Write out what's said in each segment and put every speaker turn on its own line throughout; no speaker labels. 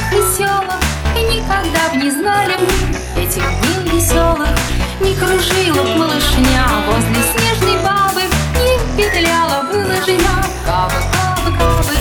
веселых, и никогда б не знали мы этих дней веселых. Не кружила б малышня возле снежной бабы, не петляла бы лыжня. Кабы, кабы, кабы.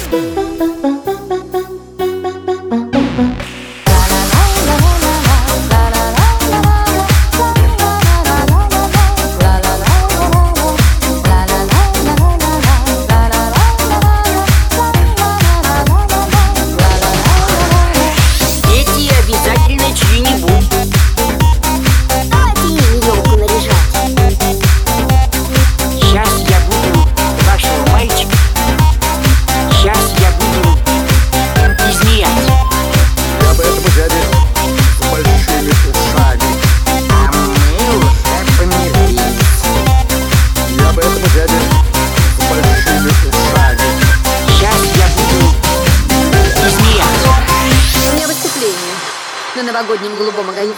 На новогоднем голубом огоньке.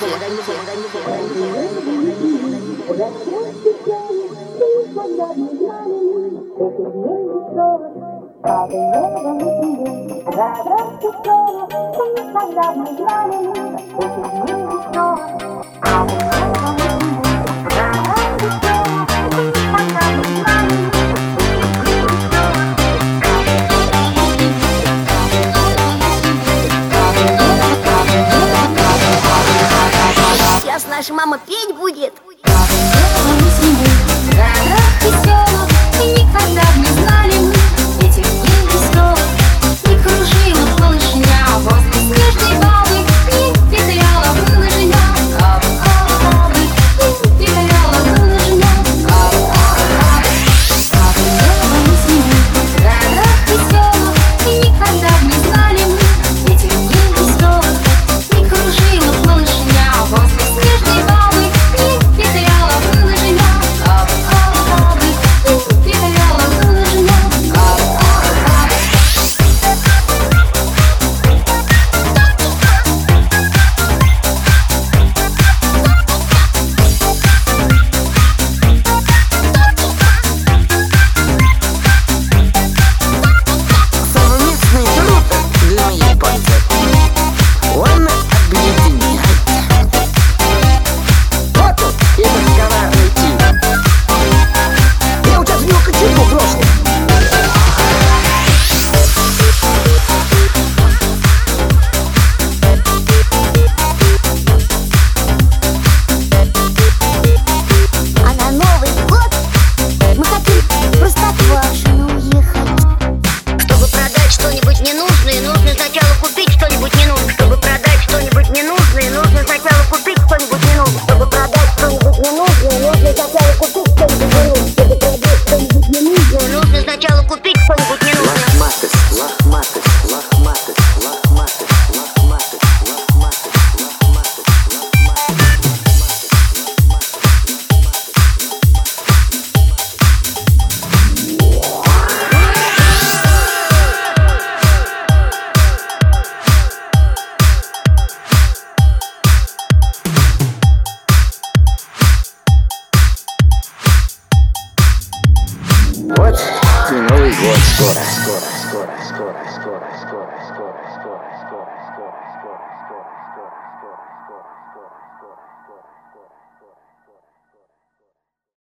Наша мама петь будет.
Веселых, и никогда б не знали мы этих дней веселых. Не кружила б малышня возле снежной бабы, не петляла бы лыжня. Кабы, кабы, кабы, не петляла бы лыжня. Кабы, кабы, кабы. Веселых, и никогда б не знали мы этих дней веселых. Не кружила б малышня возле снежной бабы, не петляла бы лыжня. Кабы, кабы, кабы, не петляла бы лыжня. Кабы, кабы.
Совместный труд для японцев он объединяет. Вот он, этот коварный тип. Я вот сейчас в него кочергу брошу.
А на Новый год мы хотим просто в Вашину уехать. Чтобы продать что-нибудь ненужное, нужно сначала купить что-нибудь ненужное. Чтобы продать что-нибудь ненужное, нужно сначала купить что-нибудь ненужное. Чтобы продать что-нибудь ненужное, нужно сначала купить что-нибудь ненужное. Чтобы продать что-нибудь ненужное, нужно сначала купить что-нибудь ненужное.
Лохматых, лохматых, лохматых, лохматых, лохматых, лохматых, лохматых, Вот и Новый год скоро.